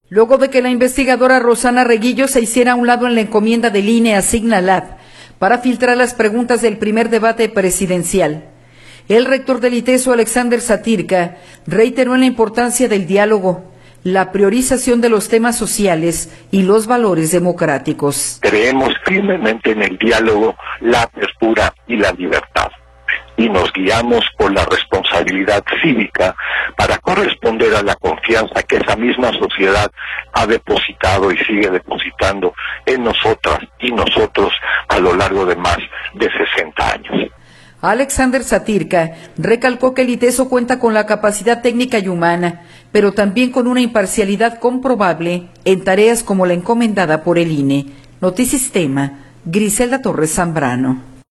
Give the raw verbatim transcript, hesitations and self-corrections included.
Luego de que la investigadora Rosana Reguillo se hiciera a un lado en la encomienda del I N E a Signalab para filtrar las preguntas del primer debate presidencial, el rector del ITESO, Alexander Satyrka, reiteró en la importancia del diálogo, la priorización de los temas sociales y los valores democráticos. Creemos firmemente en el diálogo, la apertura y la libertad, y nos guiamos por la responsabilidad cívica para corresponder a la confianza que esa misma sociedad ha depositado y sigue depositando en nosotras y nosotros a lo largo de más de sesenta años. Alexander Satyrka recalcó que el ITESO cuenta con la capacidad técnica y humana, pero también con una imparcialidad comprobable en tareas como la encomendada por el I N E. Notisistema, Griselda Torres Zambrano.